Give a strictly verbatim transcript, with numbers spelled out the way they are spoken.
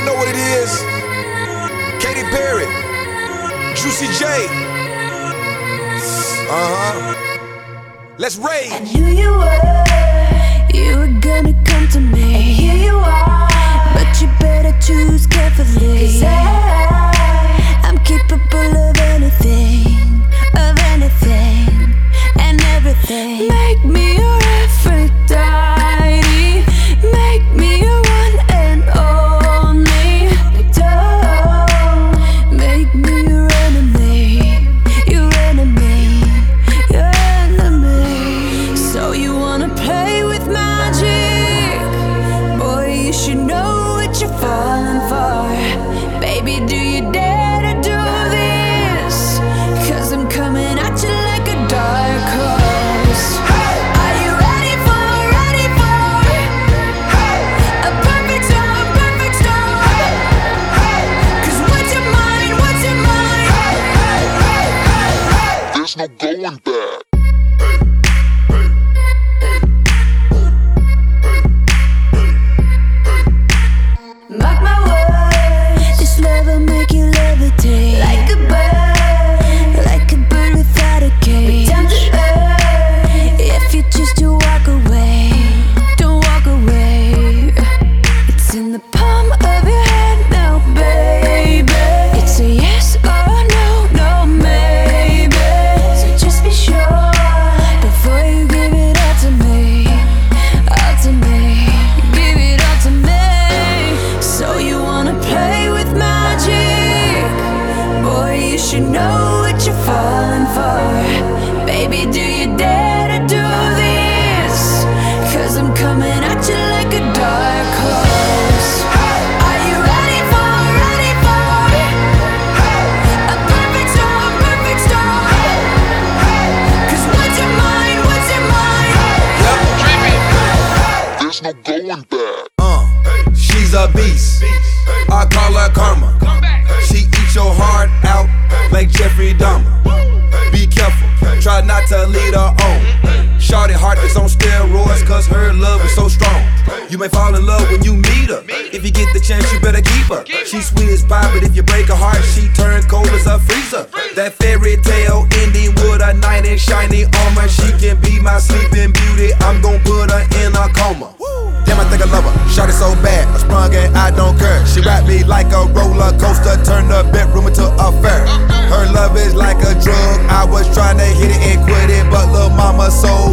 know what it is. Katy Perry, Juicy J. Uh-huh. Let's rage. I knew you were, you were gonna come to me. And here you are, but you better choose carefully. 'Cause I, I'm capable of anything, of anything, and everything. Make me your Aphrodite, make me your one and only. Don't make me your enemy, your enemy, your enemy. So you wanna play with magic? Boy, you should know what you're falling for. Baby, do you dare to do this? 'Cause I'm coming at you like a dark horse. Are you ready for, ready for a perfect storm, perfect storm? 'Cause what's your mind, what's your mind? There's no going back. Mark my words, this love will make you levitate like a bird, like a bird without a cage. Down to earth, if you choose to walk away, don't walk away. It's in the palm of your hand now, baby. It's a yes or a no, no maybe. So just be sure before you give it all to me, all to me. Give it all to me. So you wanna play with magic? Boy, you should know what you're falling for. Baby, do you dare to do this? 'Cause I'm coming at you like a dark horse. Are you ready for, ready for a perfect storm, perfect storm? 'Cause what's your mind, what's your mind? There's no going back. Uh, she's a beast. I call her karma. She eats your heart out like Jeffrey Dahmer. Be careful, try not to lead her on. Shorty heart is on steroids, 'cause her love is so strong. You may fall in love when you meet her. If you get the chance, you better keep her. She's sweet as pie, but if you break her heart, she turn cold as a freezer. That fairy tale ending with a knight in shiny armor. She can be my sleeping beauty. I'm gon' put her in a coma. Damn, I think I love her. Shot it so bad, I sprung and I don't care. She wrapped me like a roller coaster, turned the bedroom into a fair. Her love is like a drug. I was trying to hit it and quit it, but lil' mama so